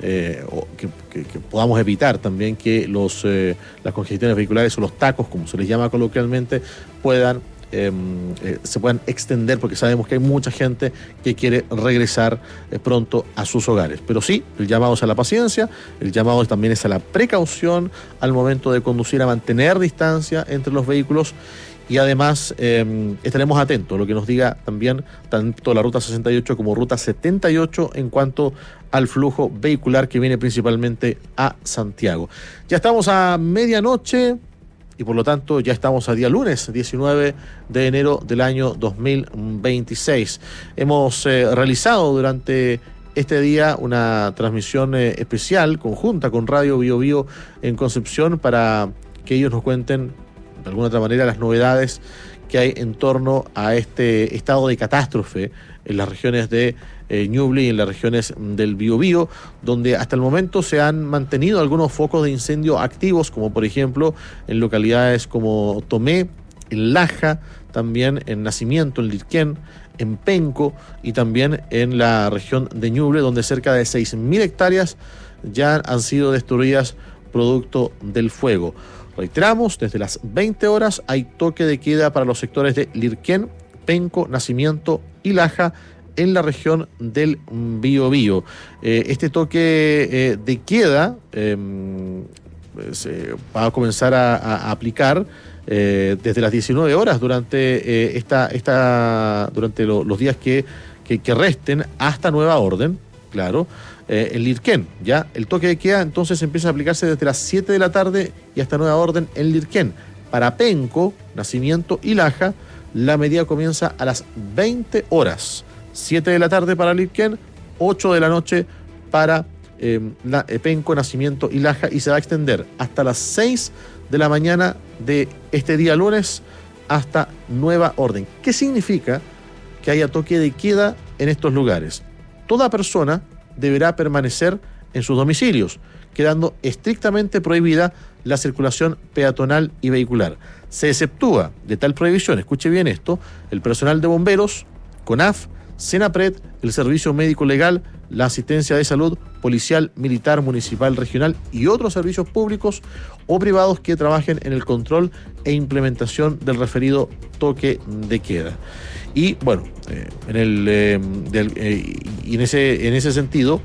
o que podamos evitar también que las congestiones vehiculares o los tacos, como se les llama coloquialmente, se puedan extender, porque sabemos que hay mucha gente que quiere regresar pronto a sus hogares. Pero sí, el llamado es a la paciencia, el llamado también es a la precaución al momento de conducir, a mantener distancia entre los vehículos. Y además estaremos atentos a lo que nos diga también tanto la Ruta 68 como Ruta 78 en cuanto al flujo vehicular que viene principalmente a Santiago. Ya estamos a medianoche y por lo tanto ya estamos a día lunes 19 de enero del año 2026. Hemos realizado durante este día una transmisión especial conjunta con Radio Bio Bio en Concepción para que ellos nos cuenten de alguna otra manera las novedades que hay en torno a este estado de catástrofe en las regiones de Ñuble y en las regiones del Biobío, donde hasta el momento se han mantenido algunos focos de incendio activos, como por ejemplo en localidades como Tomé, en Laja, también en Nacimiento, en Lirquén, en Penco y también en la región de Ñuble, donde cerca de 6.000 hectáreas ya han sido destruidas producto del fuego. Reiteramos, desde las 20 horas hay toque de queda para los sectores de Lirquén, Penco, Nacimiento y Laja en la región del Biobío. Este toque de queda se va a comenzar a aplicar desde las 19 horas durante durante los días que resten hasta nueva orden, claro. En Lirquén, ya el toque de queda entonces empieza a aplicarse desde las 7 de la tarde y hasta nueva orden en Lirquén. Para Penco, Nacimiento y Laja, la medida comienza a las 20 horas. 7 de la tarde para Lirquén, 8 de la noche para Penco, Nacimiento y Laja, y se va a extender hasta las 6 de la mañana de este día lunes hasta nueva orden. ¿Qué significa que haya toque de queda en estos lugares? Toda persona deberá permanecer en sus domicilios, quedando estrictamente prohibida la circulación peatonal y vehicular. Se exceptúa de tal prohibición, escuche bien esto, el personal de bomberos, CONAF, SENAPRED, el servicio médico legal, la asistencia de salud, policial, militar, municipal, regional y otros servicios públicos o privados que trabajen en el control e implementación del referido toque de queda. Y bueno, en ese sentido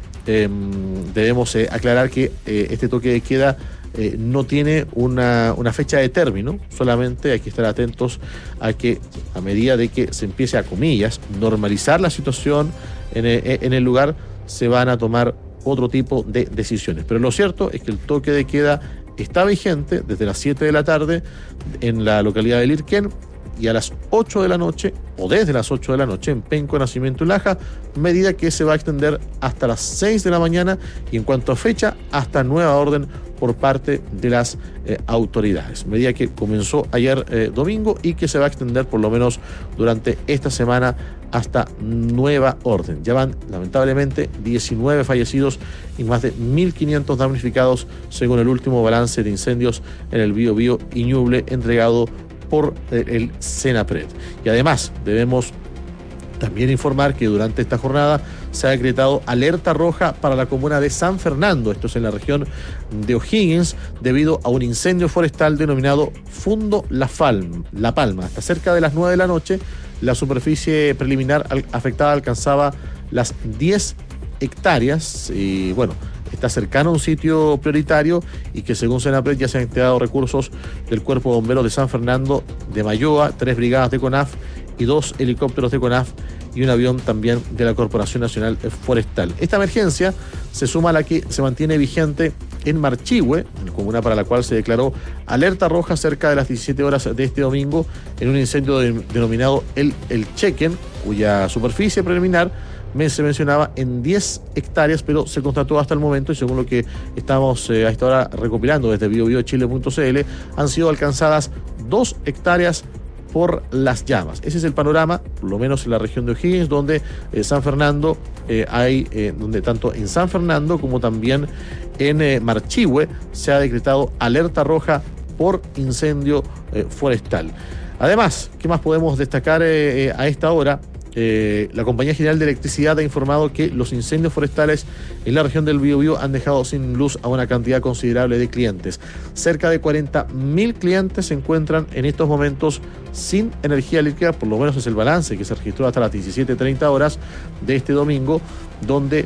debemos aclarar que este toque de queda no tiene una fecha de término, solamente hay que estar atentos a que a medida de que se empiece a, comillas, normalizar la situación en el lugar, se van a tomar otro tipo de decisiones. Pero lo cierto es que el toque de queda está vigente desde las 7 de la tarde en la localidad de Lirquén y a las 8 de la noche, o desde las 8 de la noche, en Penco, Nacimiento y Laja, medida que se va a extender hasta las 6 de la mañana y en cuanto a fecha, hasta nueva orden por parte de las autoridades. Medida que comenzó ayer domingo y que se va a extender por lo menos durante esta semana hasta nueva orden. Ya van, lamentablemente, 19 fallecidos y más de 1.500 damnificados, según el último balance de incendios en el Biobío y Ñuble entregado por el SENAPRED. Y además debemos también informar que durante esta jornada se ha decretado alerta roja para la comuna de San Fernando, esto es en la región de O'Higgins, debido a un incendio forestal denominado Fundo La Palma. Hasta cerca de las 9 de la noche, la superficie preliminar afectada alcanzaba las 10 hectáreas y bueno, está cercano a un sitio prioritario y que según Senapred ya se han entregado recursos del Cuerpo de Bomberos de San Fernando de Mayoa, 3 brigadas de CONAF y 2 helicópteros de CONAF y un avión también de la Corporación Nacional Forestal. Esta emergencia se suma a la que se mantiene vigente en Marchihue, comuna para la cual se declaró alerta roja cerca de las 17 horas de este domingo en un incendio denominado el Chequen, cuya superficie preliminar se mencionaba en 10 hectáreas, pero se constató hasta el momento, y según lo que estamos a esta hora recopilando desde biobiochile.cl, han sido alcanzadas 2 hectáreas por las llamas. Ese es el panorama, por lo menos en la región de O'Higgins, donde San Fernando donde tanto en San Fernando como también en Marchihue se ha decretado alerta roja por incendio forestal. Además, ¿qué más podemos destacar a esta hora? la Compañía General de Electricidad ha informado que los incendios forestales en la región del Biobío han dejado sin luz a una cantidad considerable de clientes. Cerca de 40.000 clientes se encuentran en estos momentos sin energía eléctrica, por lo menos es el balance que se registró hasta las 17:30 horas de este domingo, donde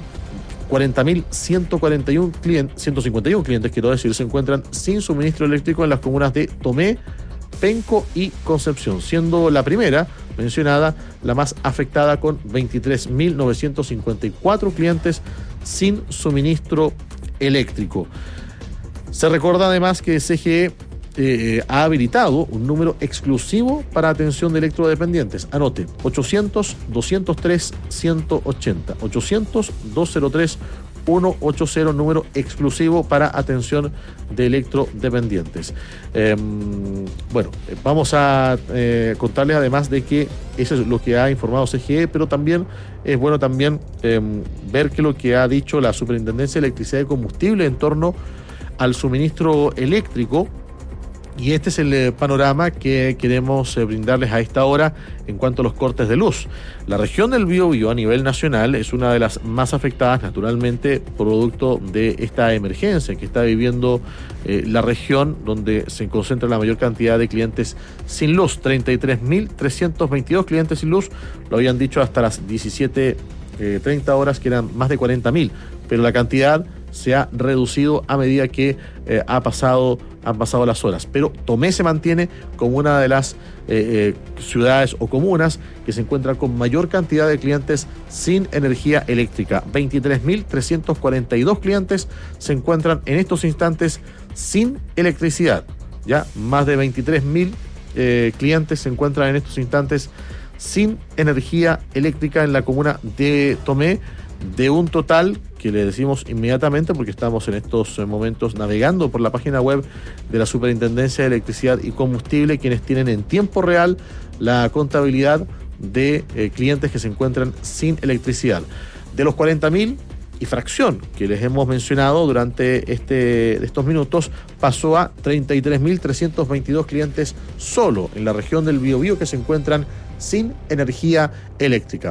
40.151 clientes, 151 clientes, quiero decir, se encuentran sin suministro eléctrico en las comunas de Tomé, Penco y Concepción, siendo la primera mencionada la más afectada, con 23.954 clientes sin suministro eléctrico. Se recuerda además que CGE ha habilitado un número exclusivo para atención de electrodependientes. Anote: 800-203-180, 800-203-180, número exclusivo para atención de electrodependientes. Vamos a contarles además de que eso es lo que ha informado CGE, pero también es bueno ver que lo que ha dicho la Superintendencia de Electricidad y Combustible en torno al suministro eléctrico. Y este es el panorama que queremos brindarles a esta hora en cuanto a los cortes de luz. La región del Biobío a nivel nacional es una de las más afectadas, naturalmente, producto de esta emergencia que está viviendo la región, donde se concentra la mayor cantidad de clientes sin luz. 33.322 clientes sin luz, lo habían dicho hasta las 17:30 horas, que eran más de 40.000, pero la cantidad se ha reducido a medida que han pasado las horas. Pero Tomé se mantiene como una de las ciudades o comunas que se encuentra con mayor cantidad de clientes sin energía eléctrica. 23.342 clientes se encuentran en estos instantes sin electricidad. Ya más de 23.000 clientes se encuentran en estos instantes sin energía eléctrica en la comuna de Tomé, de un total que le decimos inmediatamente, porque estamos en estos momentos navegando por la página web de la Superintendencia de Electricidad y Combustible, quienes tienen en tiempo real la contabilidad de clientes que se encuentran sin electricidad. De los 40.000 y fracción que les hemos mencionado durante estos minutos, pasó a 33.322 clientes solo en la región del Biobío que se encuentran sin energía eléctrica.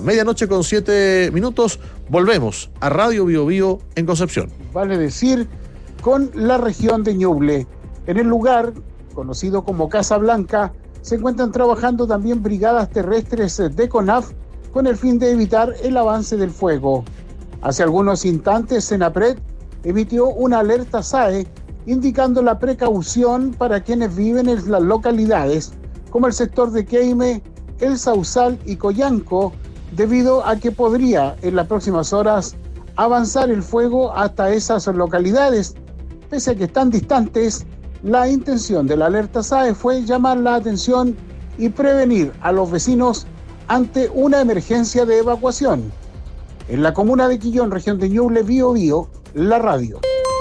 12:07, volvemos a Radio Biobío en Concepción. Vale decir, con la región de Ñuble. En el lugar, conocido como Casa Blanca, se encuentran trabajando también brigadas terrestres de CONAF con el fin de evitar el avance del fuego. Hace algunos instantes, Senapred emitió una alerta SAE indicando la precaución para quienes viven en las localidades como el sector de Queime, El Sausal y Coyanco, debido a que podría en las próximas horas avanzar el fuego hasta esas localidades. Pese a que están distantes, la intención de la alerta SAE fue llamar la atención y prevenir a los vecinos ante una emergencia de evacuación. En la comuna de Quillón, región de Ñuble, Biobío, la radio.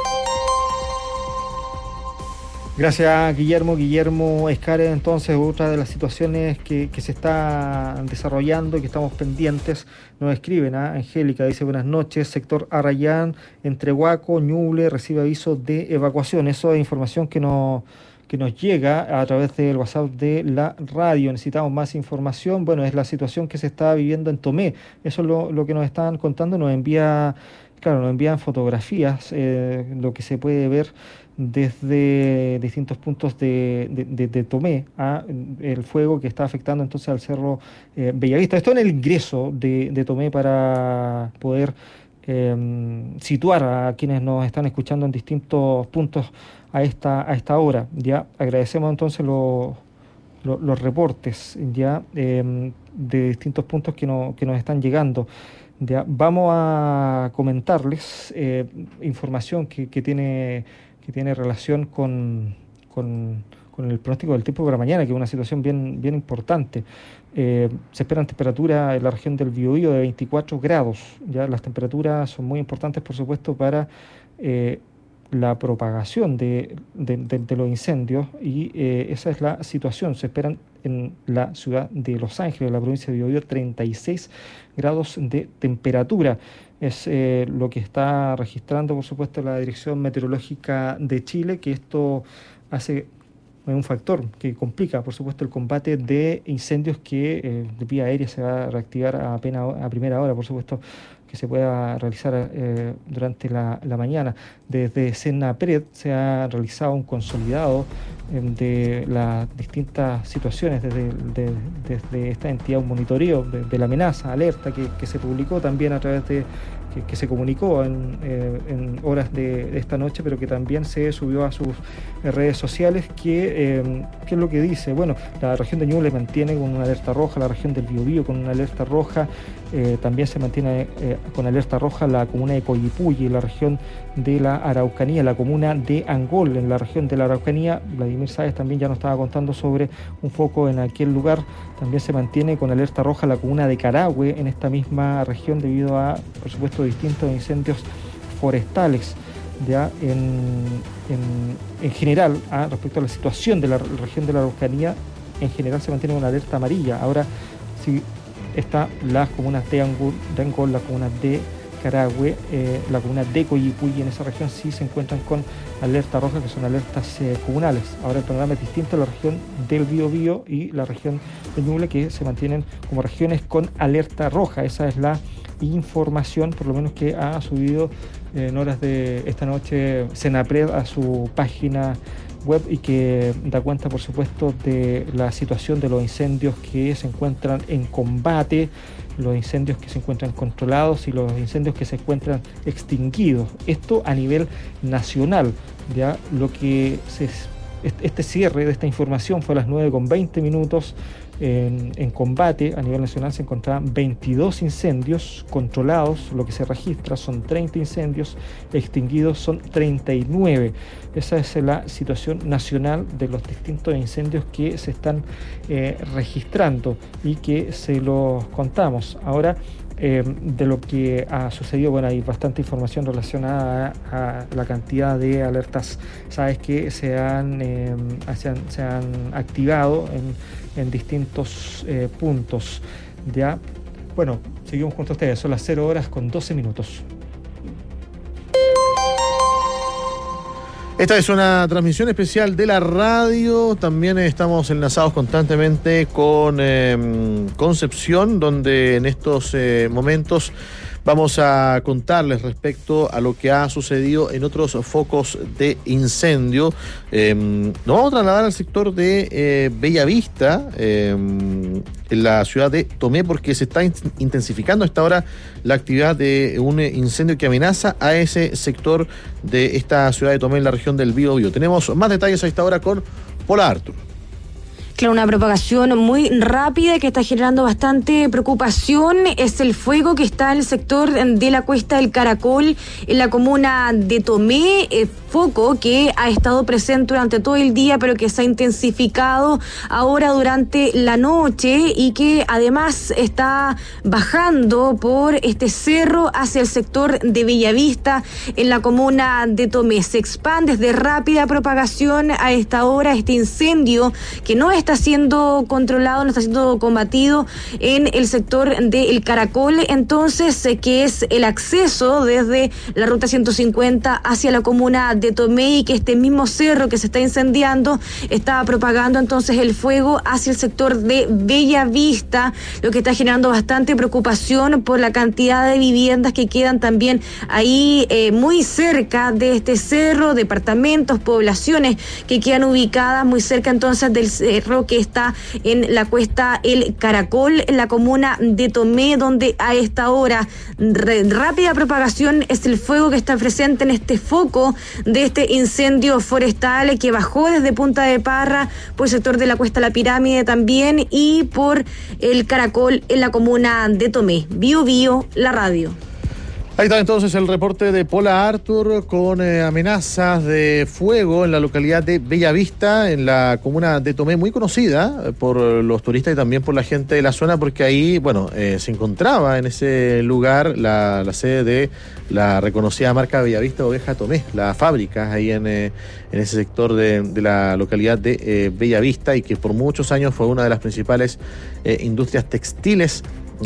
Gracias, Guillermo Escare. Entonces, otra de las situaciones que se está desarrollando y que estamos pendientes, nos escriben, Angélica dice: buenas noches, sector Arrayán, entre Huaco, Ñuble, recibe aviso de evacuación. Eso es información que nos llega a través del WhatsApp de la radio. Necesitamos más información. Bueno, es la situación que se está viviendo en Tomé. Eso es lo que nos están contando. Nos envían fotografías, lo que se puede ver desde distintos puntos de Tomé, el fuego que está afectando entonces al Cerro Bellavista. Esto en el ingreso de Tomé, para poder situar a quienes nos están escuchando en distintos puntos a esta hora. Ya agradecemos entonces los reportes ya de distintos puntos que nos están llegando. Ya vamos a comentarles información que tiene relación con el pronóstico del tiempo para mañana, que es una situación bien importante. Se esperan temperaturas en la región del Biobío de 24 grados. Ya las temperaturas son muy importantes, por supuesto, para la propagación de los incendios, y esa es la situación. Se esperan en la ciudad de Los Ángeles, en la provincia de Biobío, 36 grados de temperatura. Es lo que está registrando, por supuesto, la Dirección Meteorológica de Chile, que esto hace un factor que complica, por supuesto, el combate de incendios que de vía aérea se va a reactivar apenas a primera hora, por supuesto, que se pueda realizar durante la mañana. Desde Senapred se ha realizado un consolidado de las distintas situaciones, desde esta entidad, un monitoreo de la amenaza, alerta, que se publicó también a través de que se comunicó en horas de esta noche, pero que también se subió a sus redes sociales, ¿qué es lo que dice? Bueno, la región de Ñuble mantiene con una alerta roja, la región del Biobío con una alerta roja, también se mantiene con alerta roja la comuna de Coyipulli, la región de la Araucanía, la comuna de Angol, en la región de la Araucanía. Vladimir Sáez también ya nos estaba contando sobre un foco en aquel lugar. También se mantiene con alerta roja la comuna de Carahue en esta misma región debido a, por supuesto, distintos incendios forestales. Ya en general, respecto a la situación de la región de la Araucanía, en general se mantiene una alerta amarilla. Ahora sí está las comunas de Angol, las comunas de Carahue, la comuna de Coyipulli, en esa región sí se encuentran con alerta roja, que son alertas comunales. Ahora el panorama es distinto en la región del Biobío y la región de Ñuble, que se mantienen como regiones con alerta roja. Esa es la información, por lo menos, que ha subido en horas de esta noche Senapred a su página web, y que da cuenta, por supuesto, de la situación de los incendios que se encuentran en combate, los incendios que se encuentran controlados y los incendios que se encuentran extinguidos. Esto a nivel nacional. Ya lo que este cierre de esta información fue a las 9:20. En combate a nivel nacional se encontraban 22 incendios controlados, lo que se registra son 30 incendios, extinguidos son 39. Esa es la situación nacional de los distintos incendios que se están registrando y que se los contamos. Ahora, de lo que ha sucedido, bueno, hay bastante información relacionada a la cantidad de alertas, sabes, que se han activado en distintos puntos. Ya, bueno, seguimos junto a ustedes, son las 0:12. Esta es una transmisión especial de la radio. También estamos enlazados constantemente con Concepción, donde en estos momentos vamos a contarles respecto a lo que ha sucedido en otros focos de incendio. Nos vamos a trasladar al sector de Bellavista, en la ciudad de Tomé, porque se está intensificando a esta hora la actividad de un incendio que amenaza a ese sector de esta ciudad de Tomé, en la región del Biobío. Tenemos más detalles a esta hora con Paula Artur. Claro, una propagación muy rápida que está generando bastante preocupación. Es el fuego que está en el sector de la Cuesta del Caracol, en la comuna de Tomé. Foco que ha estado presente durante todo el día, pero que se ha intensificado ahora durante la noche, y que además está bajando por este cerro hacia el sector de Bellavista, en la comuna de Tomé. Se expande de rápida propagación a esta hora este incendio, que no está siendo controlado, no está siendo combatido en el sector del Caracol, entonces, que es el acceso desde la ruta 150 hacia la comuna de Tomé, y que este mismo cerro que se está incendiando está propagando entonces el fuego hacia el sector de Bellavista, lo que está generando bastante preocupación por la cantidad de viviendas que quedan también ahí muy cerca de este cerro, departamentos, poblaciones que quedan ubicadas muy cerca entonces del cerro que está en la Cuesta El Caracol, en la comuna de Tomé, donde a esta hora rápida propagación es el fuego que está presente en este foco de este incendio forestal que bajó desde Punta de Parra por el sector de la Cuesta La Pirámide también, y por el Caracol en la comuna de Tomé. Biobío, la radio. Ahí está entonces el reporte de Paula Artur con amenazas de fuego en la localidad de Bellavista, en la comuna de Tomé, muy conocida por los turistas y también por la gente de la zona, porque ahí, bueno, se encontraba en ese lugar la sede de la reconocida marca Bellavista Oveja Tomé, la fábrica ahí en ese sector de la localidad de Bellavista, y que por muchos años fue una de las principales industrias textiles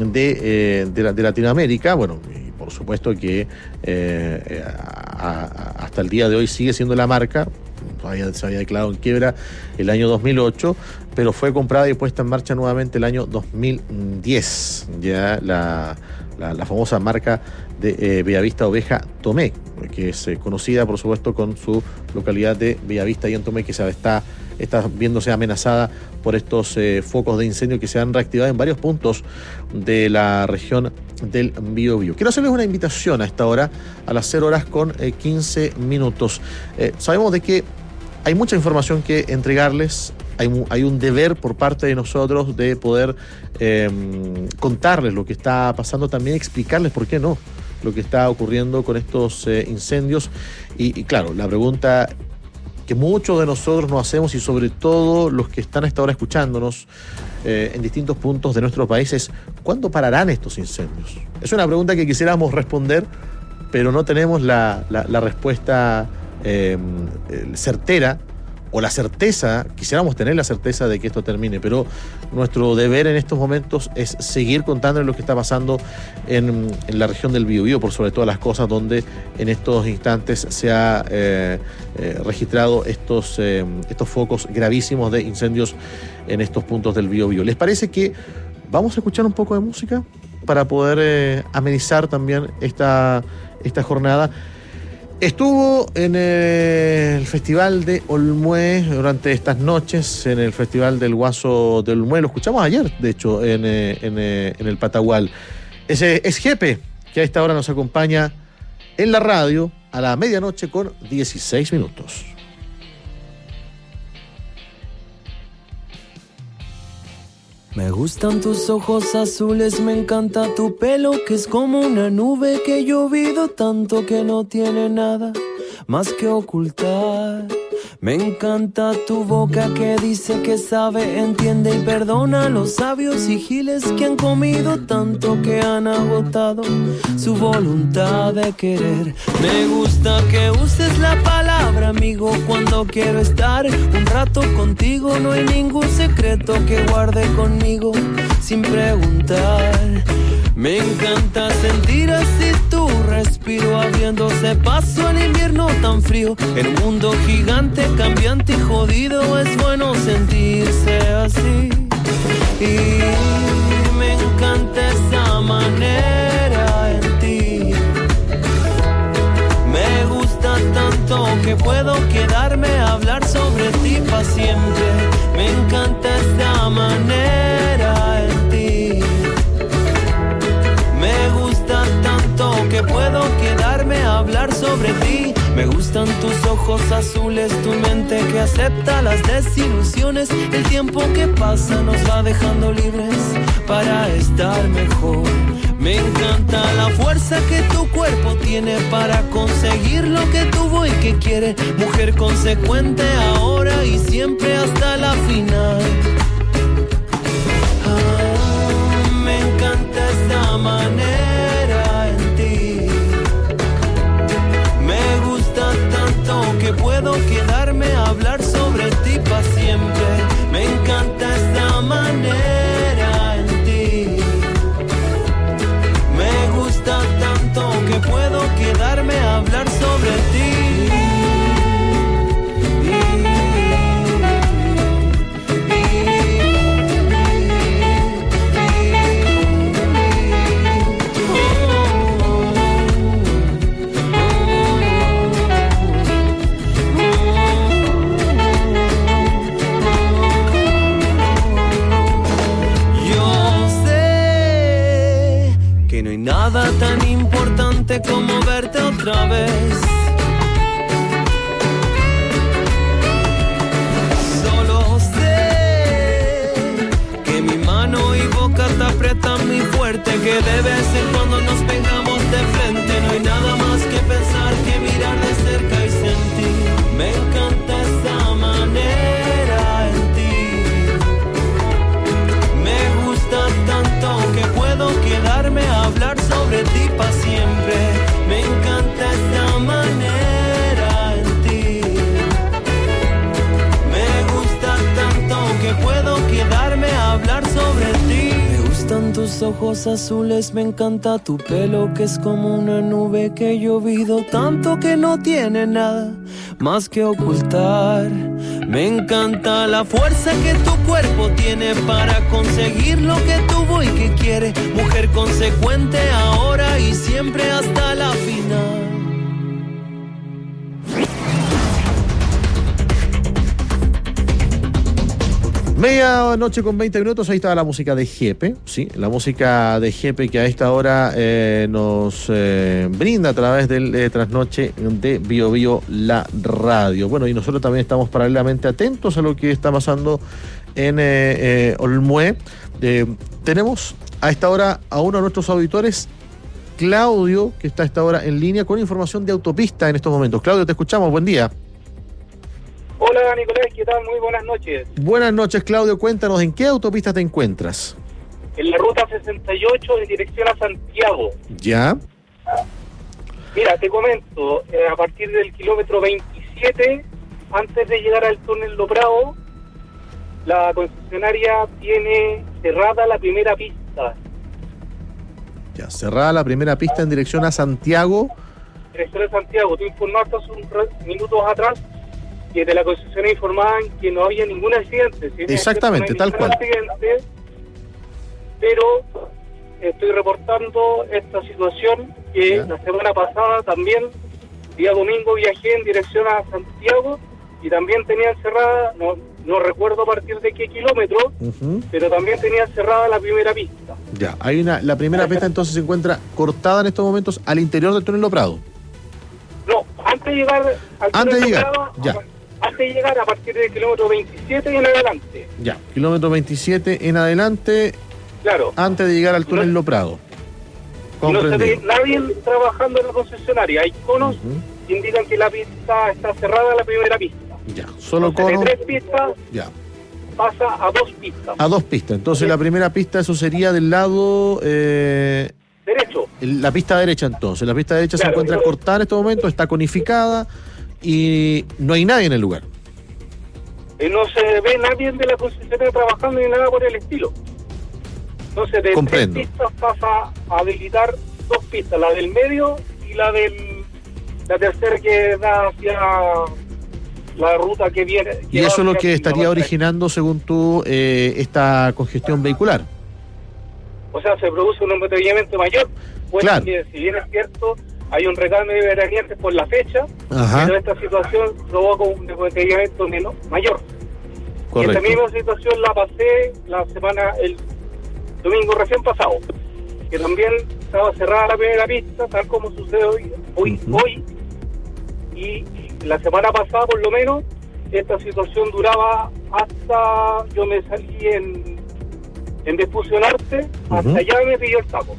de Latinoamérica. Bueno, por supuesto que hasta el día de hoy sigue siendo la marca, se había declarado en quiebra el año 2008, pero fue comprada y puesta en marcha nuevamente el año 2010. Ya la famosa marca de Bellavista Oveja Tomé, que es conocida, por supuesto, con su localidad de Bellavista y en Tomé, que está viéndose amenazada por estos focos de incendio que se han reactivado en varios puntos de la región del Biobío. Quiero hacerles una invitación a esta hora, a las 0:15. Sabemos de que hay mucha información que entregarles, hay un deber por parte de nosotros de poder contarles lo que está pasando, también explicarles, ¿por qué no?, lo que está ocurriendo con estos incendios. Y claro, la pregunta que muchos de nosotros nos hacemos, y sobre todo los que están hasta ahora escuchándonos en distintos puntos de nuestro país, es ¿cuándo pararán estos incendios? Es una pregunta que quisiéramos responder, pero no tenemos la respuesta certera, o la certeza, quisiéramos tener la certeza de que esto termine, pero nuestro deber en estos momentos es seguir contándoles lo que está pasando en la región del Biobío, por sobre todas las cosas, donde en estos instantes se ha registrado estos focos gravísimos de incendios en estos puntos del Biobío. ¿Les parece que vamos a escuchar un poco de música para poder amenizar también esta jornada? Estuvo en el Festival de Olmué durante estas noches, en el Festival del Guaso de Olmué. Lo escuchamos ayer, de hecho, en el Patagual. Ese es Jepe, que a esta hora nos acompaña en la radio a la 12:16. Me gustan tus ojos azules, me encanta tu pelo, que es como una nube que he llovido tanto que no tiene nada más que ocultar. Me encanta tu boca que dice que sabe, entiende y perdona los sabios y giles que han comido tanto que han agotado su voluntad de querer. Me gusta que uses la palabra amigo cuando quiero estar un rato contigo. No hay ningún secreto que guarde conmigo sin preguntar. Me encanta sentir así tu respiro, abriéndose paso al invierno tan frío. En un mundo gigante, cambiante y jodido, es bueno sentirse así. Y me encanta esa manera en ti. Me gusta tanto que puedo quedarme a hablar sobre ti para siempre. Me encanta esa manera en ti. Me gusta tanto que puedo quedarme a hablar sobre ti. Me gustan tus ojos azules, tu mente que acepta las desilusiones. El tiempo que pasa nos va dejando libres para estar mejor. Me encanta la fuerza que tu cuerpo tiene para conseguir lo que tuvo y que quiere. Mujer consecuente ahora y siempre hasta la final. Me encanta esta manera en ti. Me gusta tanto que puedo quedarme a hablar sobre ti para siempre. Me encanta esta manera en ti. Me gusta tanto que puedo quedarme a hablar sobre ti. Nada tan importante como verte otra vez. Solo sé que mi mano y boca te aprietan muy fuerte, que de vez en cuando nos pegamos de frente. No hay nada más que pensar que mirar de cerca y sentir. Me encanta esa manera en ti. Me gusta tanto que puedo quedarme a hablar sobre ti para siempre. Me encanta esta manera en ti. Me gusta tanto que puedo quedarme a hablar sobre ti. Me gustan tus ojos azules, me encanta tu pelo que es como una nube que he llovido tanto que no tiene nada más que ocultar. Me encanta la fuerza que tu cuerpo tiene para conseguir lo que tuvo y que quiere. Mujer consecuente ahora y siempre hasta la final. Medianoche con 20 minutos, ahí estaba la música de Jepe, sí, la música de Jepe que a esta hora nos brinda a través del Trasnoche de Bio Bio la radio. Bueno, y nosotros también estamos paralelamente atentos a lo que está pasando en Olmué. Tenemos a esta hora a uno de nuestros auditores, Claudio, que está a esta hora en línea con información de autopista en estos momentos. Claudio, te escuchamos, buen día. Hola Nicolás, ¿qué tal? Muy buenas noches. Buenas noches, Claudio, cuéntanos, ¿en qué autopista te encuentras? En la ruta 68 en dirección a Santiago. ¿Ya? Mira, te comento, a partir del kilómetro 27, antes de llegar al túnel Lo Prado, la concesionaria tiene cerrada la primera pista. Ya, cerrada la primera pista en dirección a Santiago. Dirección a Santiago, tú informaste hace unos minutos atrás que de la concesionaria informaban que no había ningún accidente. ¿Sí? Exactamente, no hay tal cual. Accidente, pero estoy reportando esta situación que la semana pasada también, día domingo, viajé en dirección a Santiago y también tenían cerrada, no recuerdo a partir de qué kilómetro, pero también tenían cerrada la primera pista. Ya, la primera pista entonces se encuentra cortada en estos momentos al interior del túnel Lo Prado. No, antes de llegar al túnel Lo Prado, ya. Antes de llegar a partir del kilómetro 27 y en adelante. Ya, kilómetro 27 en adelante. Claro. Antes de llegar al túnel Lo Prado. No se ve nadie trabajando en la concesionaria. Hay conos que indican que la pista está cerrada, la primera pista. Ya, solo entonces, conos. de 3 pistas ya. pasa a 2 pistas. A 2 pistas. Entonces sí. La primera pista, eso sería del lado... derecho. La pista derecha entonces. La pista derecha se encuentra cortada en estos momentos, está conificada y no hay nadie en el lugar. No se ve nadie de la concesionaria trabajando ni nada por el estilo. Entonces de 3 pistas pasa a habilitar 2 pistas, la del medio y la tercera que da hacia la ruta que viene. Y eso es lo que estaría originando, según tú, esta congestión vehicular. O sea, se produce un embotellamiento mayor. Pues claro. Que, si bien es cierto, hay un recambio de veraneantes por la fecha, pero esta situación provoca un embotellamiento mayor. Correcto. Y esta misma situación la pasé el domingo recién pasado, que también estaba cerrada la primera pista, tal como sucede hoy, y la semana pasada por lo menos esta situación duraba hasta yo me salí en Defusionarte, hasta allá me pidió el tapo.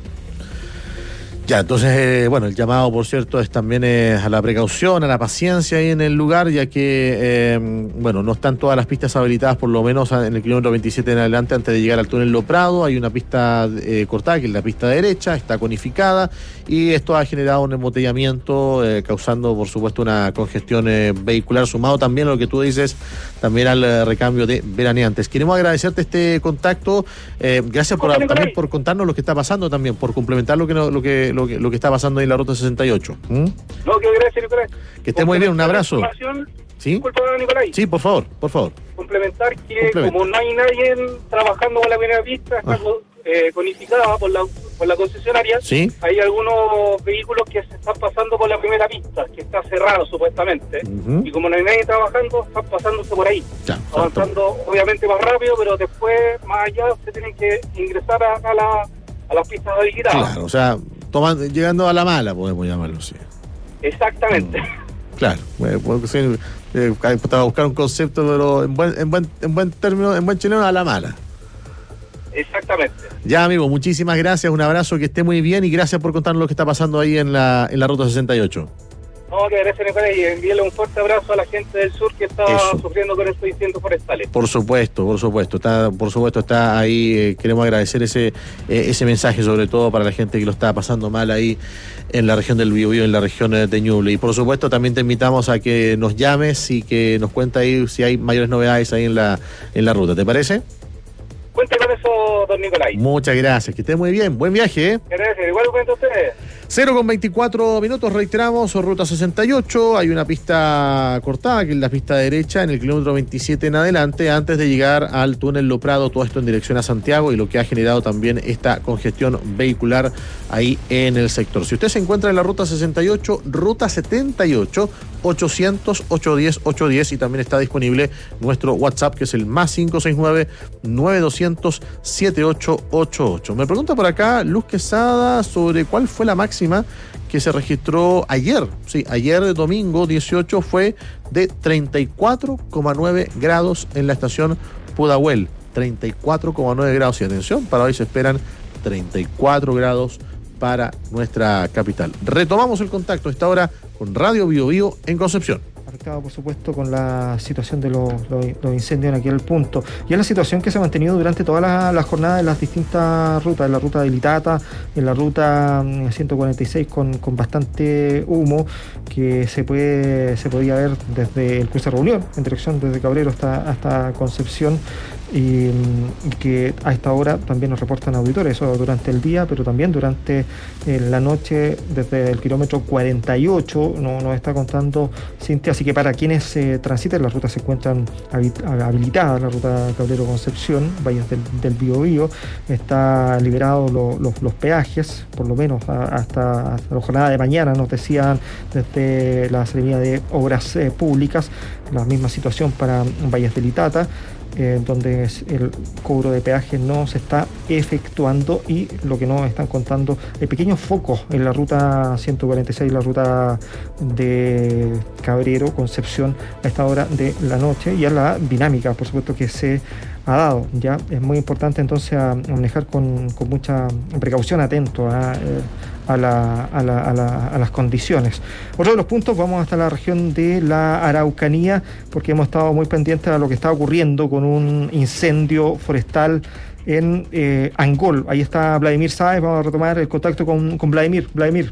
Ya, entonces, el llamado, por cierto, es también a la precaución, a la paciencia ahí en el lugar, ya que, no están todas las pistas habilitadas, por lo menos en el kilómetro 27 en adelante, antes de llegar al túnel Lo Prado. Hay una pista cortada, que es la pista derecha, está conificada, y esto ha generado un embotellamiento, causando, por supuesto, una congestión vehicular, sumado también a lo que tú dices, también al recambio de veraneantes. Queremos agradecerte este contacto, gracias también por contarnos lo que está pasando, también por complementar lo que está pasando ahí en la ruta 68. No, que gracias, Nicolás. Que esté muy bien, un abrazo. ¿Sí? Disculpa, Nicolás. Sí, por favor. Complementar que como no hay nadie trabajando con la primera pista, está conificada por la concesionaria, ¿sí? Hay algunos vehículos que se están pasando por la primera pista, que está cerrado supuestamente, y como no hay nadie trabajando, están pasándose por ahí, avanzando obviamente más rápido, pero después, más allá, se tienen que ingresar a las pistas habilitadas. Claro, o sea, llegando a la mala, podemos llamarlo así. Exactamente. Claro, para buscar un concepto, pero en buen término, en buen chileno, a la mala. Exactamente. Ya, amigo, muchísimas gracias, un abrazo, que esté muy bien y gracias por contarnos lo que está pasando ahí en la ruta 68. No, que gracias, Nicolás, y envíale un fuerte abrazo a la gente del sur que está sufriendo con estos incendios forestales. Por supuesto, está ahí, queremos agradecer ese mensaje, sobre todo para la gente que lo está pasando mal ahí en la región del Biobío, en la región de Ñuble. Y por supuesto también te invitamos a que nos llames y que nos cuentes ahí si hay mayores novedades ahí en la ruta, ¿te parece? Cuenta con eso. gusto, don Nicolás. Muchas gracias, que esté muy bien. Buen viaje, ¿eh? Gracias, igual cuento a ustedes. 0:24, reiteramos, ruta 68, hay una pista cortada, que es la pista derecha, en el kilómetro 27 en adelante, antes de llegar al túnel Loprado, todo esto en dirección a Santiago, y lo que ha generado también esta congestión vehicular ahí en el sector. Si usted se encuentra en la ruta 68, ruta 78, 800-810-810, y también está disponible nuestro WhatsApp, que es el +569 9200-7888. Me pregunta por acá Luz Quesada sobre cuál fue la máxima que se registró ayer. Sí, ayer domingo 18 fue de 34,9 grados en la estación Pudahuel. 34,9 grados. Y atención, para hoy se esperan 34 grados para nuestra capital. Retomamos el contacto a esta hora con Radio Bio Bio en Concepción. Afectado, por supuesto, con la situación de los incendios en aquel punto. Y es la situación que se ha mantenido durante toda la jornada en las distintas rutas, en la ruta de Litata, en la ruta 146 con bastante humo que se podía ver desde el cruce Reunión, en dirección desde Cabrero hasta Concepción, y que a esta hora también nos reportan auditores, eso durante el día, pero también durante la noche, desde el kilómetro 48, nos está contando Cintia. Así que para quienes transiten, las rutas se encuentran habilitadas, la ruta Cabrero-Concepción, valles del Biobío, está liberado los peajes, por lo menos hasta la jornada de mañana, nos decían desde la Secretaría de Obras Públicas. La misma situación para valles de Litata, donde el cobro de peaje no se está efectuando, y lo que nos están contando, hay pequeños focos en la ruta 146, la ruta de Cabrero, Concepción, a esta hora de la noche, y a la dinámica, por supuesto, que se ha dado. Ya es muy importante entonces a manejar con mucha precaución, atento a las condiciones. Otro de los puntos, vamos hasta la región de la Araucanía, porque hemos estado muy pendientes a lo que está ocurriendo con un incendio forestal en Angol. Ahí está Vladimir Sáez, vamos a retomar el contacto con Vladimir.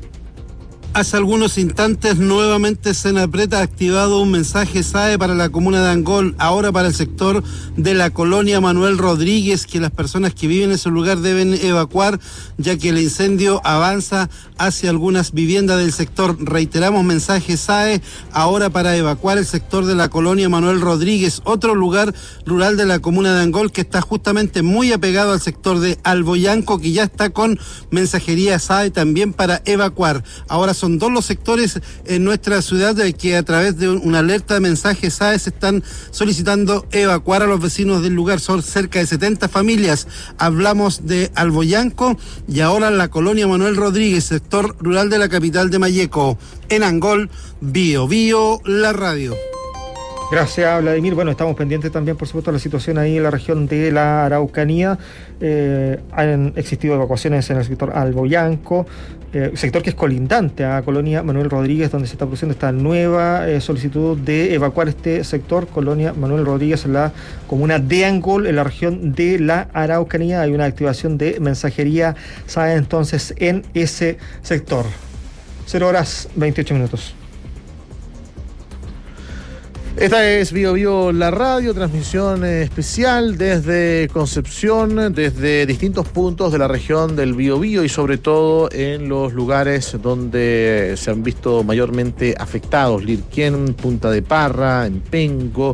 Hace algunos instantes nuevamente Senapred ha activado un mensaje SAE para la comuna de Angol, ahora para el sector de la colonia Manuel Rodríguez, que las personas que viven en ese lugar deben evacuar, ya que el incendio avanza hacia algunas viviendas del sector. Reiteramos, mensaje SAE ahora para evacuar el sector de la colonia Manuel Rodríguez, otro lugar rural de la comuna de Angol que está justamente muy apegado al sector de Alboyanco, que ya está con mensajería SAE también para evacuar. Ahora son dos los sectores en nuestra ciudad que a través de una alerta de mensajes SAE se están solicitando evacuar a los vecinos del lugar. Son cerca de 70 familias. Hablamos de Alboyanco y ahora la colonia Manuel Rodríguez, sector rural de la capital de Malleco. En Angol, Bio Bio, la radio. Gracias, Vladimir. Bueno, estamos pendientes también, por supuesto, de la situación ahí en la región de la Araucanía. Han existido evacuaciones en el sector Alboyanco, sector que es colindante a Colonia Manuel Rodríguez, donde se está produciendo esta nueva solicitud de evacuar este sector, Colonia Manuel Rodríguez, en la comuna de Angol, en la región de la Araucanía. Hay una activación de mensajería SAE entonces en ese sector. 0:28. Esta es Bio Bio, la radio, transmisión especial desde Concepción, desde distintos puntos de la región del Biobío, y sobre todo en los lugares donde se han visto mayormente afectados: Lirquén, Punta de Parra, en Penco,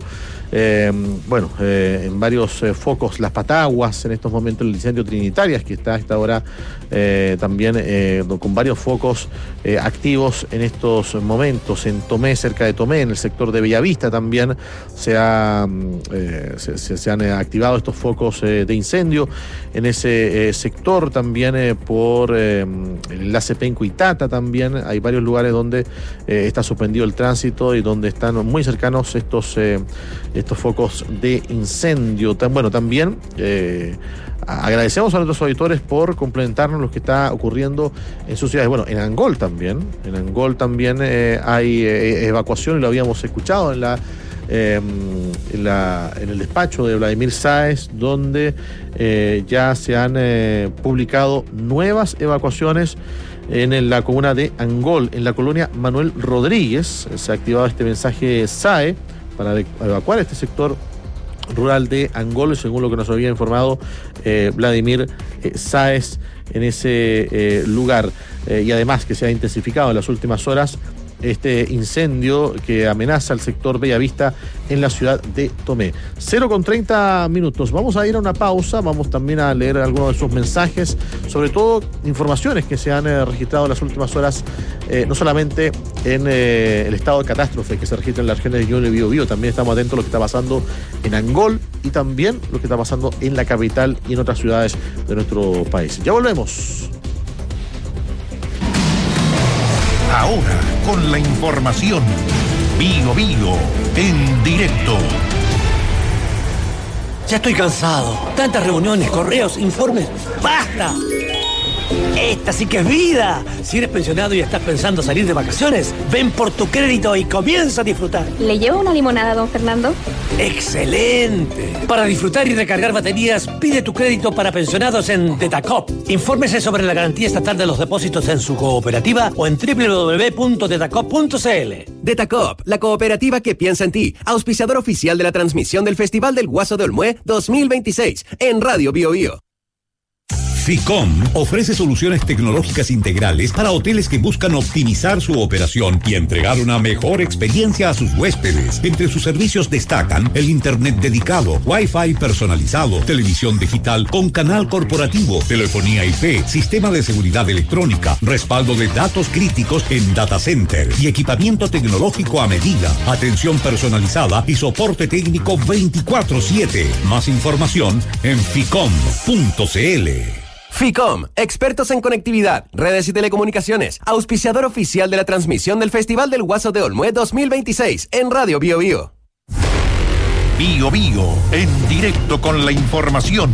en varios focos, Las Pataguas, en estos momentos el incendio Trinitarias, que está a esta hora también con varios focos activos en estos momentos. En Tomé, cerca de Tomé, en el sector de Bellavista, también se han activado estos focos de incendio en ese sector. También por el enlace Penco-Itata también hay varios lugares donde está suspendido el tránsito y donde están muy cercanos estos focos de incendio. También agradecemos a nuestros auditores por complementarnos lo que está ocurriendo en sus ciudades. En Angol también hay evacuación, y lo habíamos escuchado en el despacho de Vladimir Sáez, donde ya se han publicado nuevas evacuaciones en la comuna de Angol, en la colonia Manuel Rodríguez. Se ha activado este mensaje SAE para evacuar este sector rural de Angol, según lo que nos había informado Vladimir Sáez en ese lugar. Y además que se ha intensificado en las últimas horas este incendio que amenaza el sector Bellavista en la ciudad de Tomé. 0:30. Vamos a ir a una pausa, vamos también a leer algunos de sus mensajes, sobre todo informaciones que se han registrado en las últimas horas, no solamente en el estado de catástrofe que se registra en las regiones de Ñuble y Biobío, también estamos atentos a lo que está pasando en Angol y también lo que está pasando en la capital y en otras ciudades de nuestro país. Ya volvemos. Ahora, con la información, Bio Bio en directo. Ya estoy cansado. Tantas reuniones, correos, informes. ¡Basta! Esta sí que es vida. Si eres pensionado y estás pensando salir de vacaciones, ven por tu crédito y comienza a disfrutar. ¿Le llevo una limonada, don Fernando? ¡Excelente! Para disfrutar y recargar baterías, pide tu crédito para pensionados en Detacop. Infórmese sobre la garantía estatal de los depósitos en su cooperativa o en www.detacop.cl. Detacop, la cooperativa que piensa en ti. Auspiciador oficial de la transmisión del Festival del Guaso de Olmué 2026 en Radio Bio Bio. Ficom ofrece soluciones tecnológicas integrales para hoteles que buscan optimizar su operación y entregar una mejor experiencia a sus huéspedes. Entre sus servicios destacan el internet dedicado, Wi-Fi personalizado, televisión digital con canal corporativo, telefonía IP, sistema de seguridad electrónica, respaldo de datos críticos en data center y equipamiento tecnológico a medida, atención personalizada y soporte técnico 24/7. Más información en ficom.cl. Ficom, expertos en conectividad, redes y telecomunicaciones, auspiciador oficial de la transmisión del Festival del Guaso de Olmué 2026 en Radio Bio Bio. Bio Bio, en directo con la información.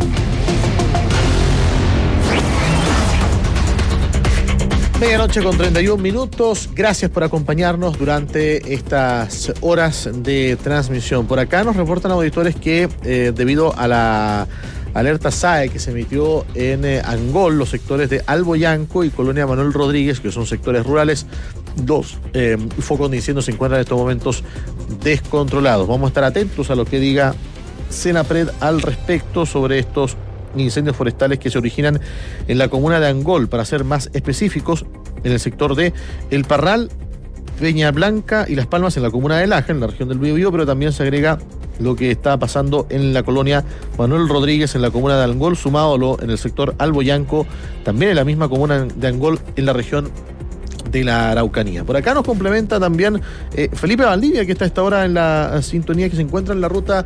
Medianoche con 31 minutos. Gracias por acompañarnos durante estas horas de transmisión. Por acá nos reportan auditores que debido a la alerta SAE que se emitió en Angol, los sectores de Alboyanco y Colonia Manuel Rodríguez, que son sectores rurales, dos focos de incendio se encuentran en estos momentos descontrolados. Vamos a estar atentos a lo que diga Senapred al respecto sobre estos incendios forestales que se originan en la comuna de Angol, para ser más específicos, en el sector de El Parral, Peña Blanca y Las Palmas, en la comuna de Laja, en la región del Biobío, pero también se agrega lo que está pasando en la colonia Manuel Rodríguez, en la comuna de Angol, sumado en el sector Alboyanco, también en la misma comuna de Angol, en la región de la Araucanía. Por acá nos complementa también Felipe Valdivia, que está a esta hora en la sintonía, que se encuentra en la ruta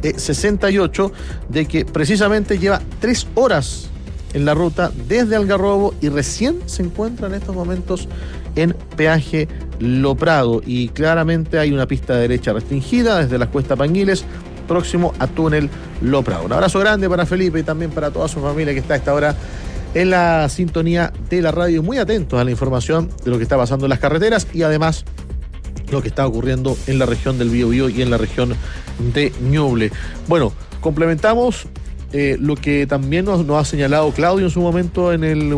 68, de que precisamente lleva 3 horas en la ruta desde Algarrobo y recién se encuentra en estos momentos en peaje Lo Prado, y claramente hay una pista derecha restringida desde la Cuesta Panguiles próximo a túnel Lo Prado. Un abrazo grande para Felipe y también para toda su familia que está a esta hora en la sintonía de la radio, muy atentos a la información de lo que está pasando en las carreteras y además lo que está ocurriendo en la región del Biobío y en la región de Ñuble. Bueno, complementamos lo que también nos ha señalado Claudio en su momento en el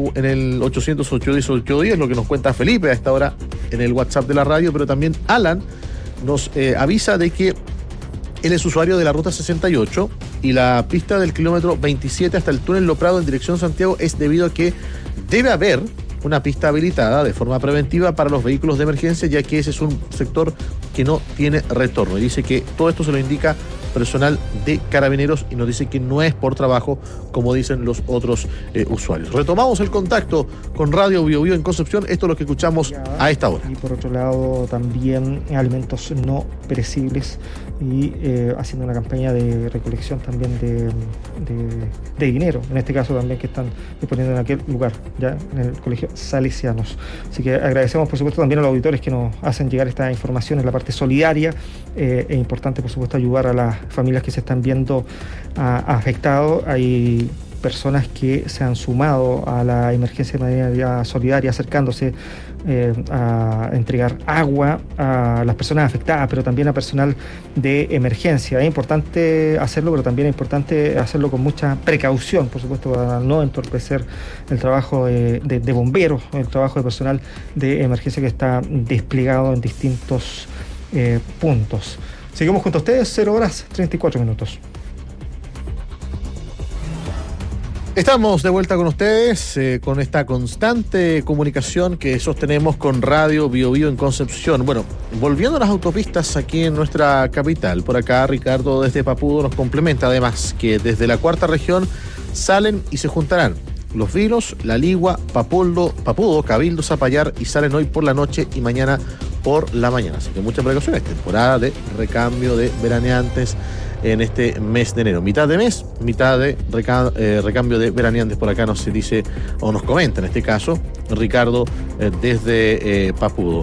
800-810-810, lo que nos cuenta Felipe a esta hora en el WhatsApp de la radio, pero también Alan nos avisa de que él es usuario de la ruta 68 y la pista del kilómetro 27 hasta el túnel Lo Prado en dirección Santiago es debido a que debe haber una pista habilitada de forma preventiva para los vehículos de emergencia, ya que ese es un sector que no tiene retorno. Y dice que todo esto se lo indica personal de Carabineros y nos dice que no es por trabajo, como dicen los otros usuarios. Retomamos el contacto con Radio Bio Bio en Concepción. Esto es lo que escuchamos a esta hora. Y por otro lado también alimentos no perecibles y haciendo una campaña de recolección también de dinero, en este caso también que están disponiendo en aquel lugar, ya en el Colegio Salesianos. Así que agradecemos por supuesto también a los auditores que nos hacen llegar esta información en la parte solidaria. Es importante por supuesto ayudar a las familias que se están viendo afectados. Hay personas que se han sumado a la emergencia de manera solidaria, acercándose a entregar agua a las personas afectadas, pero también a personal de emergencia. Es importante hacerlo, pero también es importante hacerlo con mucha precaución, por supuesto, para no entorpecer el trabajo de bomberos, el trabajo de personal de emergencia que está desplegado en distintos puntos. Seguimos junto a ustedes, 0 horas 34 minutos. Estamos de vuelta con ustedes, con esta constante comunicación que sostenemos con Radio Bio Bio en Concepción. Bueno, volviendo a las autopistas aquí en nuestra capital, por acá Ricardo desde Papudo nos complementa además que desde la cuarta región salen y se juntarán Los Vilos, La Ligua, Papudo, Cabildo, Zapallar y salen hoy por la noche y mañana por la mañana. Así que muchas precauciones, temporada de recambio de veraneantes en este mes de enero. Mitad de mes, mitad de recambio de veraneantes por acá nos dice, o nos comenta en este caso, Ricardo desde Papudo.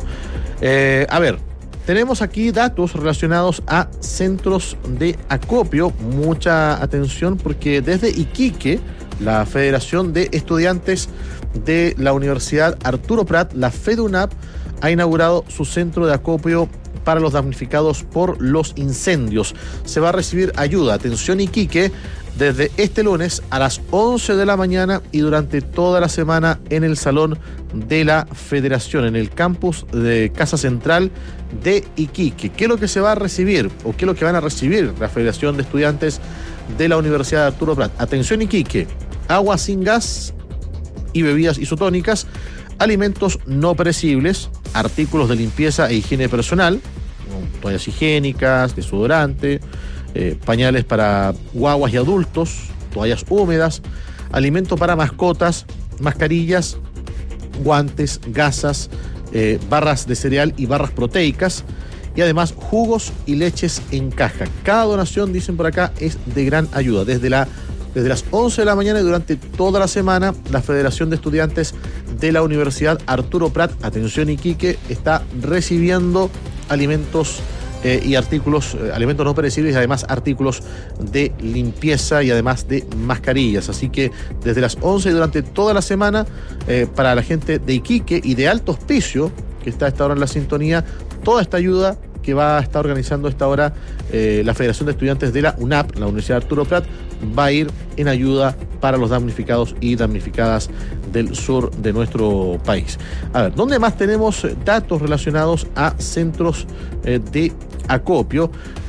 A ver, tenemos aquí datos relacionados a centros de acopio. Mucha atención porque desde Iquique, la Federación de Estudiantes de la Universidad Arturo Prat, la FEDUNAP, ha inaugurado su centro de acopio para los damnificados por los incendios. Se va a recibir ayuda, atención Iquique, desde este lunes a las 11 de la mañana y durante toda la semana en el Salón de la Federación, en el campus de Casa Central de Iquique. ¿Qué es lo que se va a recibir o qué es lo que van a recibir la Federación de Estudiantes de la Universidad de Arturo Prat? Atención Iquique, agua sin gas y bebidas isotónicas, alimentos no perecibles, artículos de limpieza e higiene personal, toallas higiénicas, desodorante, pañales para guaguas y adultos, toallas húmedas, alimento para mascotas, mascarillas, guantes, gasas, barras de cereal y barras proteicas, y además jugos y leches en caja. Cada donación, dicen por acá, es de gran ayuda. Desde las 11 de la mañana y durante toda la semana, la Federación de Estudiantes de la Universidad Arturo Prat, atención Iquique, está recibiendo alimentos y artículos, alimentos no perecibles y además artículos de limpieza y además de mascarillas. Así que desde las 11 y durante toda la semana, para la gente de Iquique y de Alto Hospicio, que está a esta hora en la sintonía, toda esta ayuda que va a estar organizando a esta hora la Federación de Estudiantes de la UNAP, la Universidad Arturo Prat, va a ir en ayuda para los damnificados y damnificadas del sur de nuestro país. A ver, ¿dónde más tenemos datos relacionados a centros de acopio?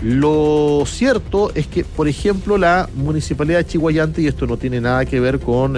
Lo cierto es que, por ejemplo, la Municipalidad de Chiguayante, y esto no tiene nada que ver con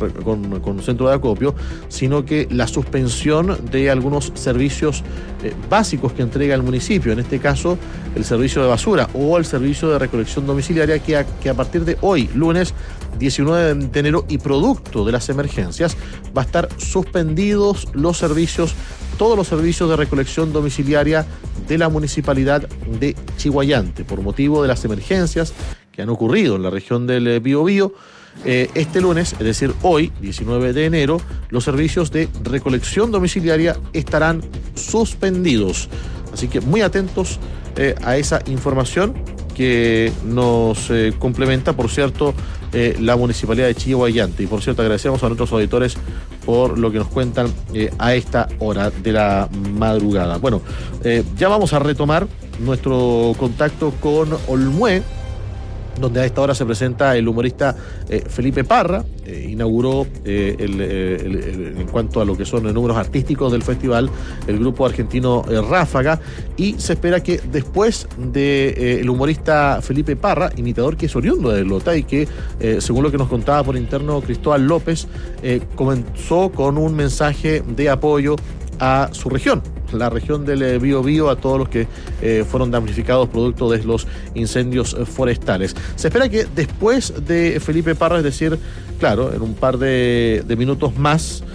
centro de acopio, sino que la suspensión de algunos servicios básicos que entrega el municipio, en este caso el servicio de basura o el servicio de recolección domiciliaria, que a partir de hoy, lunes 19 de enero, y producto de las emergencias, va a estar suspendidos los servicios, todos los servicios de recolección domiciliaria de la Municipalidad de Chiguayante, por motivo de las emergencias que han ocurrido en la región del Biobío. Este lunes, es decir, hoy, 19 de enero, los servicios de recolección domiciliaria estarán suspendidos. Así que muy atentos a esa información que nos complementa, por cierto, la Municipalidad de Chiguayante. Y por cierto, agradecemos a nuestros auditores por lo que nos cuentan a esta hora de la madrugada. Bueno, ya vamos a retomar nuestro contacto con Olmué, donde a esta hora se presenta el humorista Felipe Parra. Inauguró en cuanto a lo que son los números artísticos del festival, el grupo argentino Ráfaga, y se espera que después de el humorista Felipe Parra, imitador que es oriundo de Lota y que, según lo que nos contaba por interno Cristóbal López, comenzó con un mensaje de apoyo a su región, la región del Biobío, a todos los que fueron damnificados producto de los incendios forestales. Se espera que después de Felipe Parra, es decir, claro, en un par de minutos más,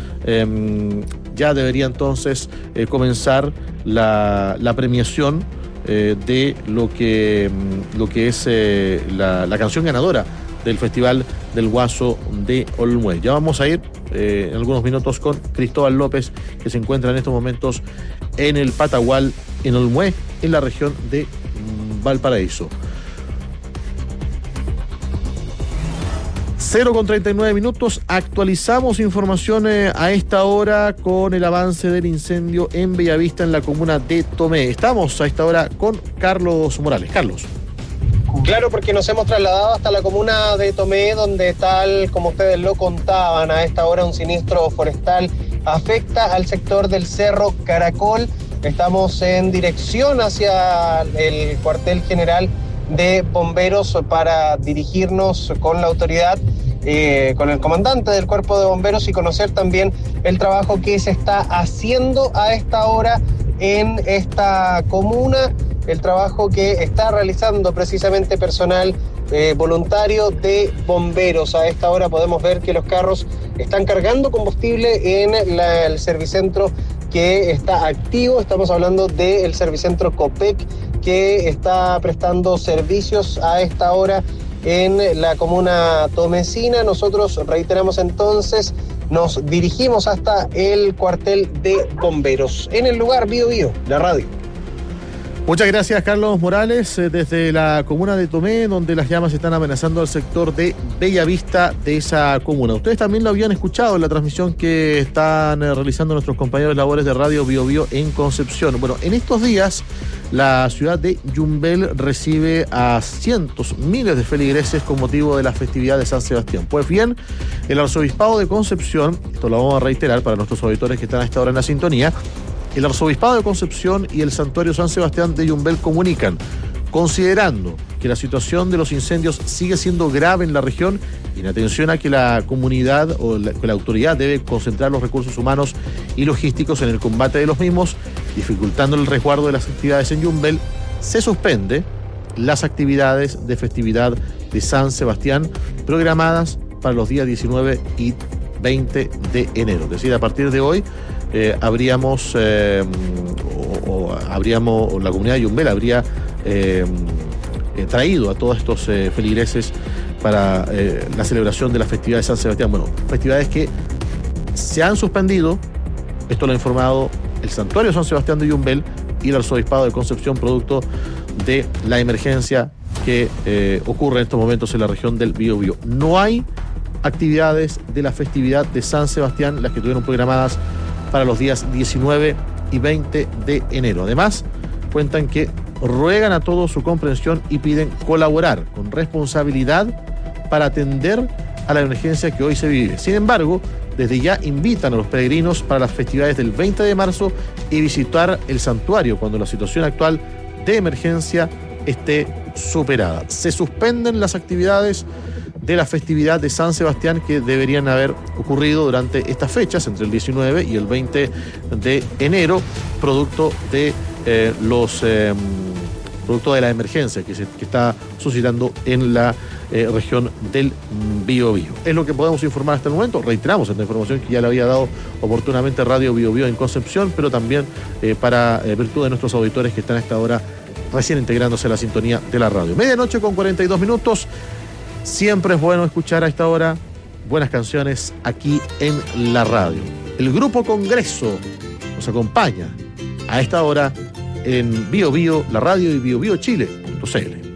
ya debería entonces comenzar la premiación de lo que es la canción ganadora del Festival del Guaso de Olmué. Ya vamos a ir en algunos minutos con Cristóbal López, que se encuentra en estos momentos en el Patagual, en Olmué, en la región de Valparaíso. 0:39 minutos, actualizamos información a esta hora con el avance del incendio en Bellavista, en la comuna de Tomé. Estamos a esta hora con Carlos Morales. Carlos. Claro, porque nos hemos trasladado hasta la comuna de Tomé, donde tal como ustedes lo contaban, a esta hora un siniestro forestal afecta al sector del Cerro Caracol. Estamos en dirección hacia el cuartel general de bomberos para dirigirnos con la autoridad con el comandante del Cuerpo de Bomberos y conocer también el trabajo que se está haciendo a esta hora en esta comuna, el trabajo que está realizando precisamente personal voluntario de bomberos. A esta hora podemos ver que los carros están cargando combustible en el servicentro que está activo. Estamos hablando del servicentro Copec, que está prestando servicios a esta hora en la comuna tomecina. Nosotros reiteramos entonces, nos dirigimos hasta el cuartel de bomberos. En el lugar, Bío Bío, la radio. Muchas gracias, Carlos Morales, desde la comuna de Tomé, donde las llamas están amenazando al sector de Bellavista de esa comuna. Ustedes también lo habían escuchado en la transmisión que están realizando nuestros compañeros de labores de Radio Bío Bío en Concepción. Bueno, en estos días la ciudad de Yumbel recibe a cientos, miles de feligreses con motivo de la festividad de San Sebastián. Pues bien, el arzobispado de Concepción, esto lo vamos a reiterar para nuestros auditores que están a esta hora en la sintonía, el arzobispado de Concepción y el santuario San Sebastián de Yumbel comunican, considerando que la situación de los incendios sigue siendo grave en la región y en atención a que la comunidad o la autoridad debe concentrar los recursos humanos y logísticos en el combate de los mismos, dificultando el resguardo de las actividades en Yumbel, se suspende las actividades de festividad de San Sebastián programadas para los días 19 y 20 de enero. Es decir, a partir de hoy la comunidad de Yumbel habría traído a todos estos feligreses para la celebración de la festividad de San Sebastián. Bueno, festividades que se han suspendido, esto lo ha informado el santuario San Sebastián de Yumbel y el arzobispado de Concepción, producto de la emergencia que ocurre en estos momentos en la región del Biobío. No hay actividades de la festividad de San Sebastián, las que tuvieron programadas para los días 19 y 20 de enero. Además, cuentan que ruegan a todos su comprensión y piden colaborar con responsabilidad para atender a la emergencia que hoy se vive. Sin embargo, desde ya invitan a los peregrinos para las festividades del 20 de marzo y visitar el santuario cuando la situación actual de emergencia esté superada. Se suspenden las actividades de la festividad de San Sebastián que deberían haber ocurrido durante estas fechas, entre el 19 y el 20 de enero, producto de la emergencia que está suscitando en la región del Biobío. Es lo que podemos informar hasta el momento. Reiteramos esta información que ya le había dado oportunamente Radio Biobío en Concepción, pero también para virtud de nuestros auditores que están a esta hora recién integrándose a la sintonía de la radio. 12:42. Siempre es bueno escuchar a esta hora buenas canciones aquí en la radio. El Grupo Congreso nos acompaña a esta hora en Bío Bío, la radio y biobíochile.cl.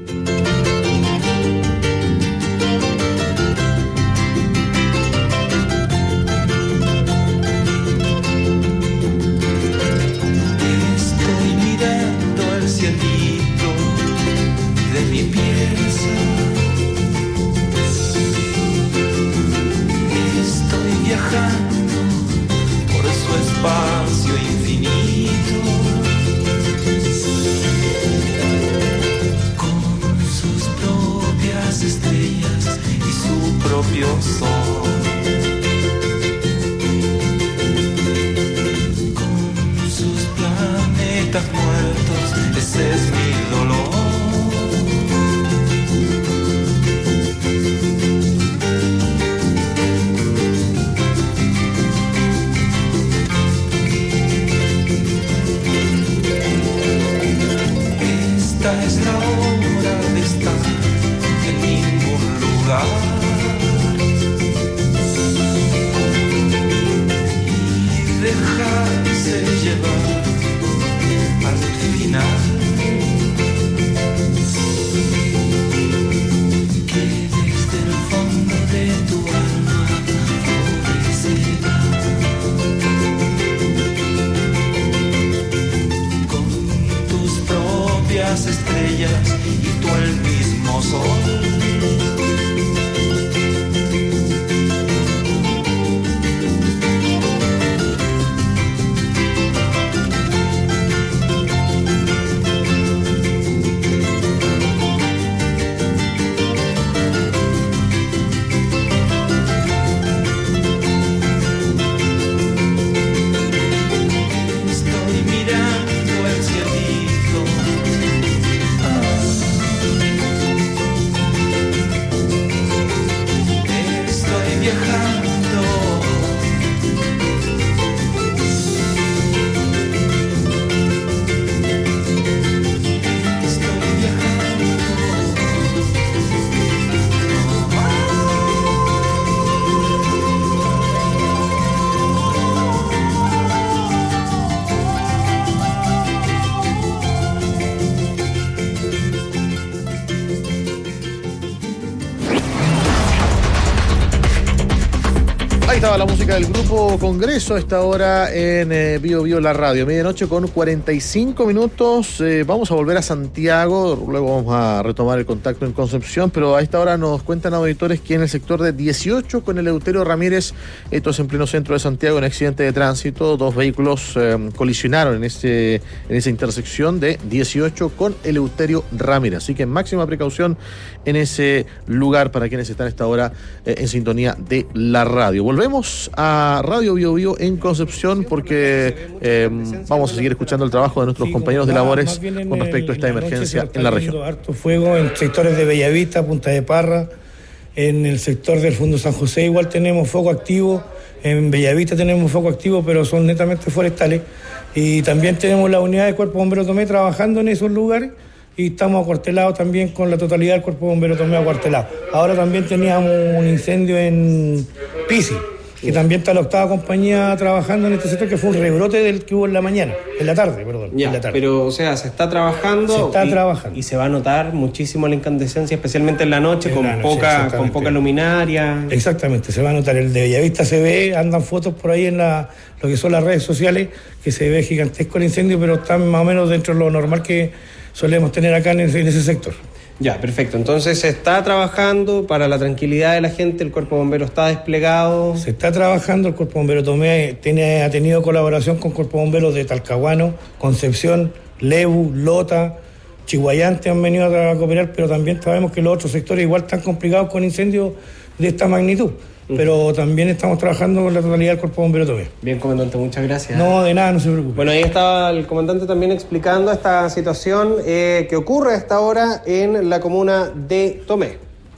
estaba la música del Grupo Congreso a esta hora en Bio Bio la radio. Medianoche con 45 minutos. Vamos a volver a Santiago, luego vamos a retomar el contacto en Concepción, pero a esta hora nos cuentan auditores que en el sector de 18 con Eleuterio Ramírez, esto es en pleno centro de Santiago, en accidente de tránsito, dos vehículos colisionaron en esa intersección de 18 con Eleuterio Ramírez. Así que máxima precaución en ese lugar para quienes están a esta hora en sintonía de la radio. Volvemos a Radio Bio Bio en Concepción porque vamos a seguir escuchando el trabajo de nuestros compañeros de labores con respecto a esta emergencia en la región. Harto fuego en sectores de Bellavista, Punta de Parra, en el sector del Fondo San José igual tenemos foco activo, en Bellavista tenemos foco activo, pero son netamente forestales, y también tenemos la unidad de Cuerpo Bombero Tomé trabajando en esos lugares, y estamos acuartelados también con la totalidad del Cuerpo Bombero Tomé acuartelado. Ahora también teníamos un incendio en Pisi, que también está la octava compañía trabajando en este sector, que fue un rebrote del que hubo en la tarde. Ya, en la tarde. Pero, o sea, se está trabajando. Y se va a notar muchísimo la incandescencia, especialmente en la noche, con poca luminaria. Exactamente, se va a notar. El de Bellavista se ve, andan fotos por ahí en lo que son las redes sociales, que se ve gigantesco el incendio, pero está más o menos dentro de lo normal que solemos tener acá en ese sector. Ya, perfecto. Entonces se está trabajando para la tranquilidad de la gente, el Cuerpo Bombero está desplegado. Se está trabajando, el Cuerpo Bombero Tomé ha tenido colaboración con Cuerpo Bomberos de Talcahuano, Concepción, Lebu, Lota, Chihuayante han venido a cooperar, pero también sabemos que los otros sectores igual están complicados con incendios de esta magnitud. Pero también estamos trabajando con la totalidad del Cuerpo Bombero Tomé. Bien, comandante, muchas gracias. No, de nada, no se preocupe. Bueno, ahí estaba el comandante también explicando esta situación que ocurre a esta hora en la comuna de Tomé.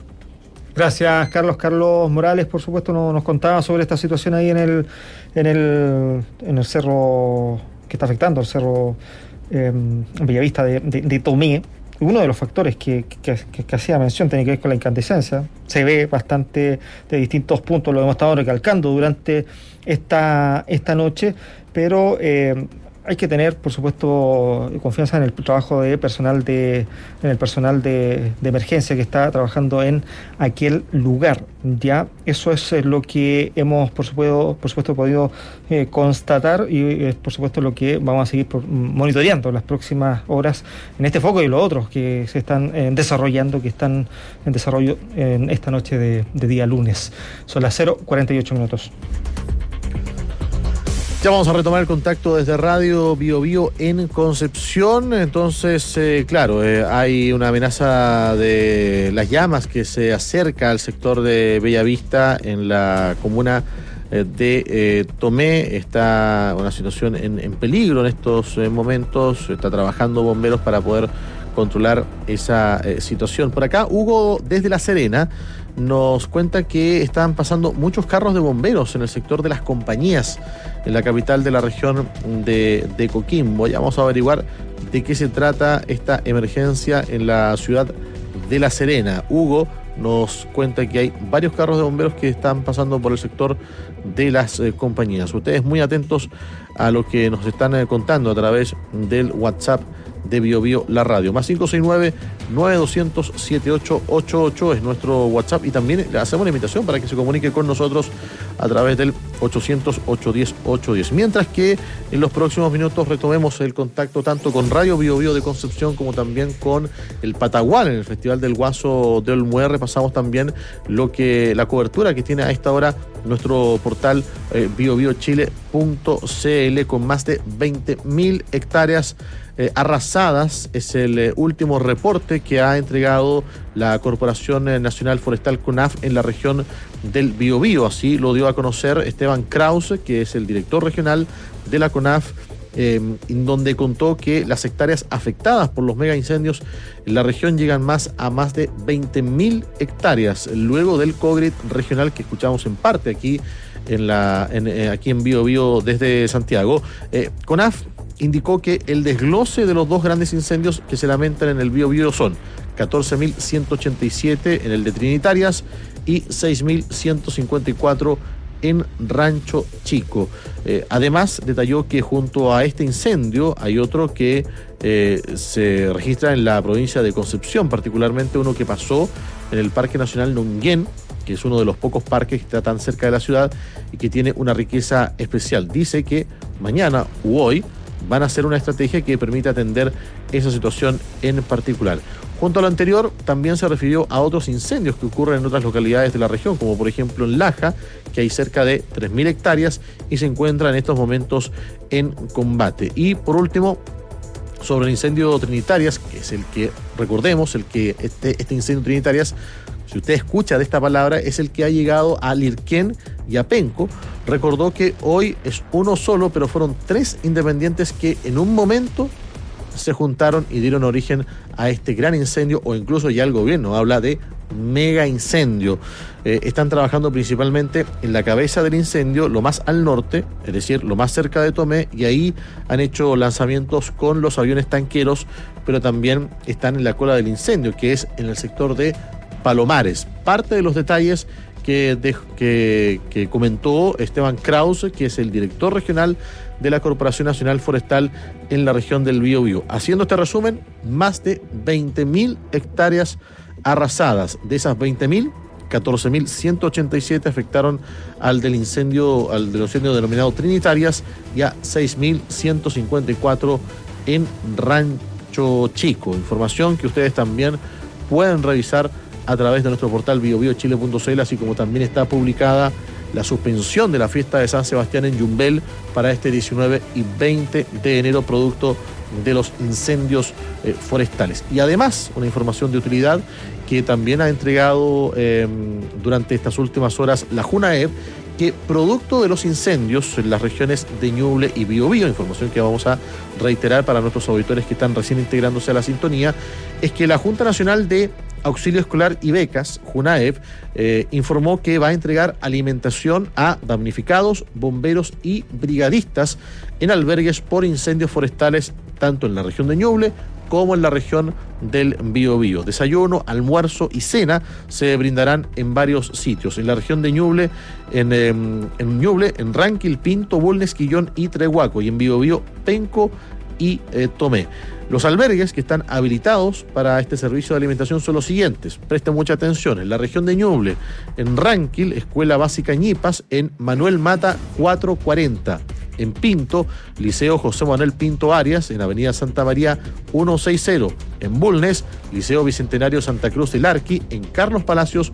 Gracias, Carlos. Carlos Morales, por supuesto, nos contaba sobre esta situación ahí en el cerro que está afectando, el cerro Bellavista de Tomé. Uno de los factores que hacía mención tiene que ver con la incandescencia. Se ve bastante de distintos puntos, lo hemos estado recalcando durante esta noche, pero hay que tener, por supuesto, confianza en el trabajo de personal de emergencia que está trabajando en aquel lugar. Ya, eso es lo que hemos, por supuesto podido constatar, y es, por supuesto, lo que vamos a seguir monitoreando en las próximas horas en este foco y los otros que se están desarrollando, que están en desarrollo en esta noche de día lunes. Son las 0:48 minutos. Ya vamos a retomar el contacto desde Radio Bio Bio en Concepción. Entonces, claro, hay una amenaza de las llamas que se acerca al sector de Bellavista en la comuna de Tomé. Está una situación en peligro en estos momentos. Está trabajando bomberos para poder controlar esa situación. Por acá, Hugo, desde La Serena, nos cuenta que están pasando muchos carros de bomberos en el sector de las compañías, en la capital de la región de Coquimbo. Ya vamos a averiguar de qué se trata esta emergencia en la ciudad de La Serena. Hugo nos cuenta que hay varios carros de bomberos que están pasando por el sector de las compañías. Ustedes muy atentos a lo que nos están contando a través del WhatsApp de Bio Bio la radio. Más 569-9200-7888 es nuestro WhatsApp, y también le hacemos la invitación para que se comunique con nosotros a través del 800-810-810. Mientras que en los próximos minutos retomemos el contacto tanto con Radio Bio Bio de Concepción como también con el Patagual en el Festival del Guaso de Olmué. Repasamos también la cobertura que tiene a esta hora nuestro portal biobiochile.cl, con más de 20.000 hectáreas arrasadas. Es el último reporte que ha entregado la Corporación Nacional Forestal CONAF en la región del Biobío. Así lo dio a conocer Esteban Krause, que es el director regional de la CONAF, en donde contó que las hectáreas afectadas por los mega incendios en la región llegan a más de 20.000 hectáreas, luego del COGRID regional que escuchamos en parte aquí en Bio Bio desde Santiago. CONAF indicó que el desglose de los dos grandes incendios que se lamentan en el Biobío son 14.187 en el de Trinitarias y 6.154 en Rancho Chico. Además, detalló que junto a este incendio hay otro que se registra en la provincia de Concepción, particularmente uno que pasó en el Parque Nacional Nonguén, que es uno de los pocos parques que está tan cerca de la ciudad y que tiene una riqueza especial. Dice que mañana u hoy van a hacer una estrategia que permita atender esa situación en particular. Junto a lo anterior, también se refirió a otros incendios que ocurren en otras localidades de la región, como por ejemplo en Laja, que hay cerca de 3.000 hectáreas y se encuentra en estos momentos en combate. Y por último, sobre el incendio Trinitarias, que es el que, recordemos, este incendio Trinitarias, si usted escucha de esta palabra, es el que ha llegado a Lirquén y a Penco. Recordó que hoy es uno solo, pero fueron 3 independientes que en un momento se juntaron y dieron origen a este gran incendio, o incluso ya el gobierno habla de mega incendio. Están trabajando principalmente en la cabeza del incendio, lo más al norte, es decir, lo más cerca de Tomé, y ahí han hecho lanzamientos con los aviones tanqueros, pero también están en la cola del incendio, que es en el sector de Palomares. Parte de los detalles que comentó Esteban Krause, que es el director regional de la Corporación Nacional Forestal en la región del Biobío. Haciendo este resumen, más de 20.000 hectáreas arrasadas. De esas 20.000, 14.187 afectaron al del incendio denominado Trinitarias, y a 6.154 en Rancho Chico. Información que ustedes también pueden revisar a través de nuestro portal biobiochile.cl, así como también está publicada la suspensión de la fiesta de San Sebastián en Yumbel para este 19 y 20 de enero, producto de los incendios forestales. Y además, una información de utilidad que también ha entregado durante estas últimas horas la JUNAEP, que producto de los incendios en las regiones de Ñuble y Biobío, información que vamos a reiterar para nuestros auditores que están recién integrándose a la sintonía, es que la Junta Nacional de Auxilio Escolar y Becas, JUNAEP, informó que va a entregar alimentación a damnificados, bomberos y brigadistas en albergues por incendios forestales, tanto en la región de Ñuble como en la región del Biobío. Desayuno, almuerzo y cena se brindarán en varios sitios. En la región de Ñuble, en Ñuble, en Ranquil, Pinto, Bulnes, Quillón y Trehuaco, y en Biobío, Penco y Tomé. Los albergues que están habilitados para este servicio de alimentación son los siguientes. Presten mucha atención. En la región de Ñuble, en Ranquil, Escuela Básica Ñipas, en Manuel Mata 440. En Pinto, Liceo José Manuel Pinto Arias, en Avenida Santa María 160. En Bulnes, Liceo Bicentenario Santa Cruz del Arqui, en Carlos Palacios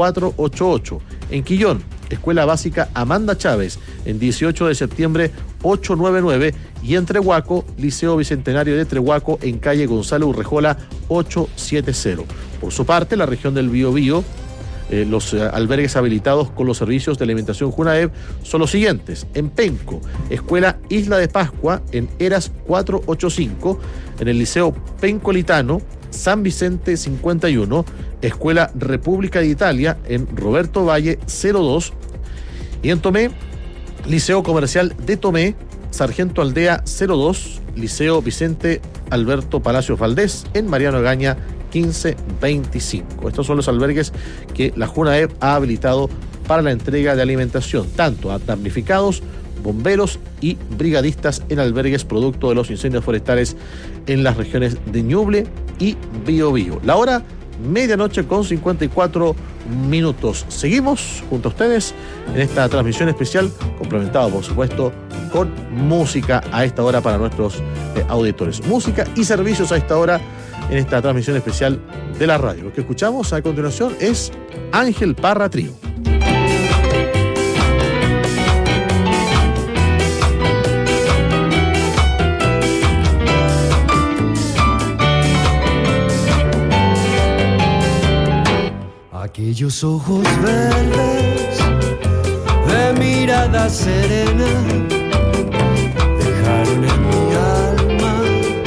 488. En Quillón, Escuela Básica Amanda Chávez, en 18 de septiembre 899. Y en Trehuaco, Liceo Bicentenario de Trehuaco, en calle Gonzalo Urrejola 870. Por su parte, la región del Biobío, los albergues habilitados con los servicios de alimentación JUNAEP son los siguientes. En Penco, Escuela Isla de Pascua, en Eras 485. En el Liceo Pencolitano, San Vicente 51. Escuela República de Italia, en Roberto Valle 02. Y en Tomé, Liceo Comercial de Tomé, Sargento Aldea 02. Liceo Vicente Alberto Palacios Valdés, en Mariano Egaña 1525. Estos son los albergues que la JUNAEP ha habilitado para la entrega de alimentación, tanto a damnificados, bomberos y brigadistas en albergues producto de los incendios forestales en las regiones de Ñuble y Biobío. La hora, 12:54 minutos. Seguimos junto a ustedes en esta transmisión especial, complementado por supuesto con música a esta hora para nuestros auditores. Música y servicios a esta hora en esta transmisión especial de la radio. Lo que escuchamos a continuación es Ángel Parra Trío. Aquellos ojos verdes de mirada serena dejaron en mi alma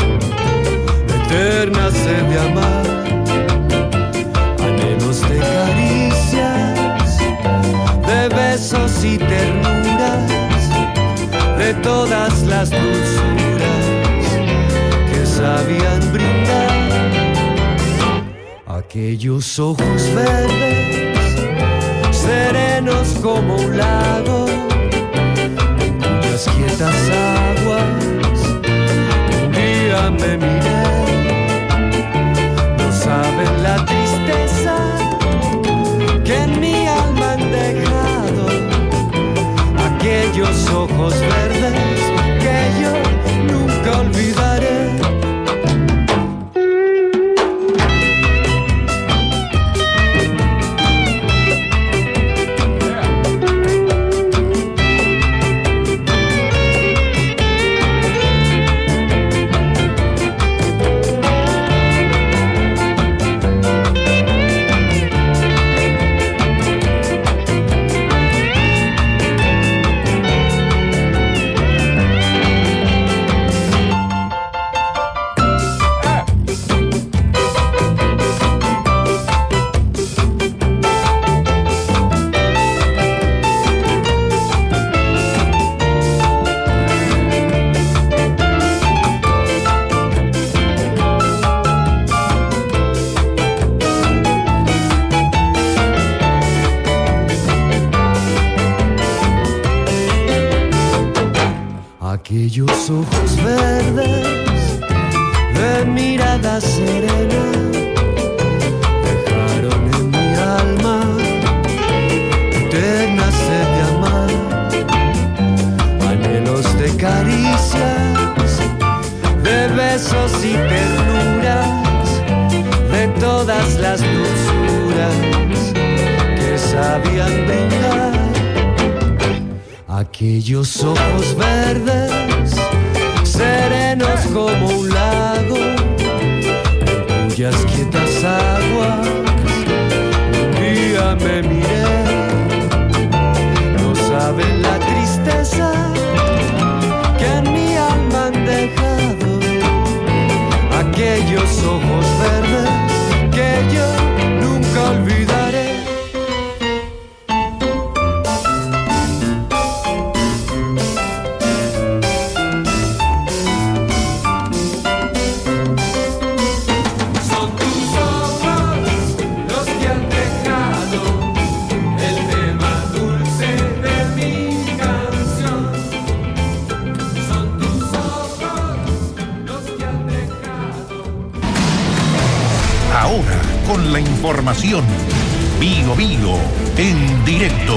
eterna sed de amar, anhelos de caricias, de besos y ternuras, de todas las dulzuras que sabían brindar. Aquellos ojos verdes serenos como un lago, en cuyas quietas aguas un día me miré. No saben la tristeza que en mi alma han dejado aquellos ojos verdes que yo nunca olvidaré. Aquellos ojos verdes de mirada serena dejaron en mi alma eterna sed de amar, anhelos de caricias, de besos y ternuras, de todas las dulzuras que sabían brindar. Aquellos ojos verdes, serenos como un lago, en cuyas quietas aguas un día me miré. No saben la tristeza que en mi alma han dejado aquellos ojos verdes que yo nunca olvidaré. Con la información, Bio Bio en directo.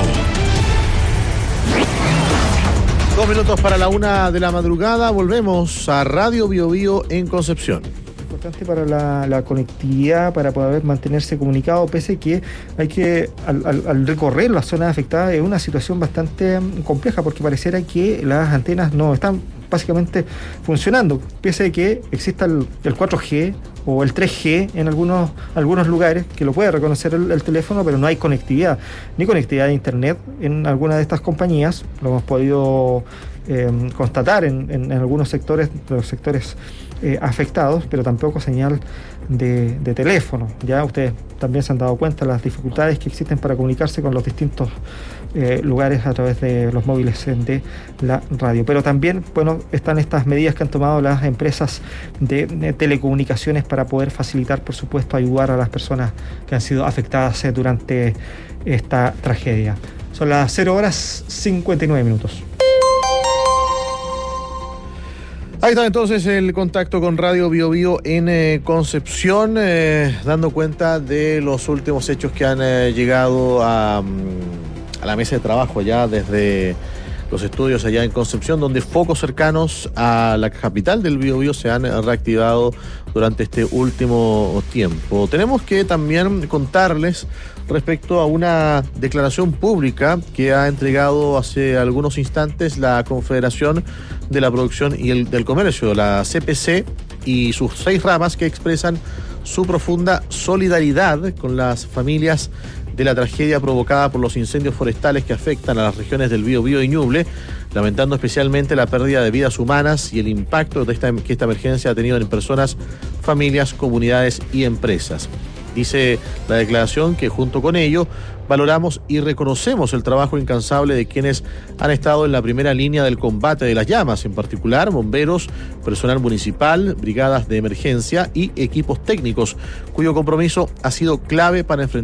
2 minutos para la 1 de la madrugada, volvemos a Radio Bio Bio en Concepción. Importante para la conectividad, para poder mantenerse comunicado, pese que hay que, al recorrer las zonas afectadas, es una situación bastante compleja, porque pareciera que las antenas no están básicamente funcionando, pese a que exista el 4G o el 3G en algunos lugares, que lo puede reconocer el teléfono, pero no hay conectividad, ni conectividad de internet en alguna de estas compañías. Lo hemos podido constatar en algunos sectores, los sectores afectados, pero tampoco señal de teléfono. Ya ustedes también se han dado cuenta de las dificultades que existen para comunicarse con los distintos lugares a través de los móviles de la radio. Pero también, bueno, están estas medidas que han tomado las empresas de telecomunicaciones para poder facilitar, por supuesto, ayudar a las personas que han sido afectadas durante esta tragedia. Son las 0:59. Ahí está entonces el contacto con Radio Bio Bio en Concepción, dando cuenta de los últimos hechos que han llegado a la mesa de trabajo ya desde los estudios allá en Concepción, donde focos cercanos a la capital del Bio Bio se han reactivado durante este último tiempo. Tenemos que también contarles respecto a una declaración pública que ha entregado hace algunos instantes la Confederación de la Producción y del Comercio, la CPC, y sus 6 ramas, que expresan su profunda solidaridad con las familias de la tragedia provocada por los incendios forestales que afectan a las regiones del Biobío y Ñuble, lamentando especialmente la pérdida de vidas humanas y el impacto que esta emergencia ha tenido en personas, familias, comunidades y empresas. Dice la declaración que junto con ello valoramos y reconocemos el trabajo incansable de quienes han estado en la primera línea del combate de las llamas, en particular bomberos, personal municipal, brigadas de emergencia y equipos técnicos, cuyo compromiso ha sido clave para enfrentar